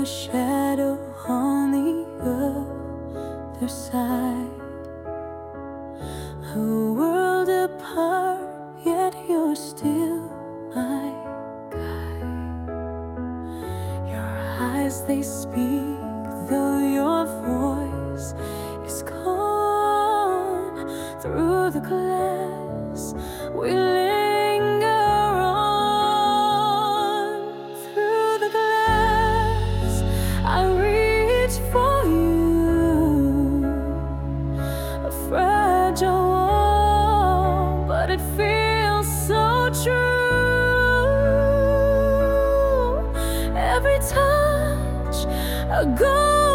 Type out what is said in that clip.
a shadow on the other side. A world apart, yet you're still my guide. Your eyes, they speak, though your voice is gone. Through the glass, we linger on. Through the glass, I reach for you. A fragile wall, but it feels so true. Every touch, a goal.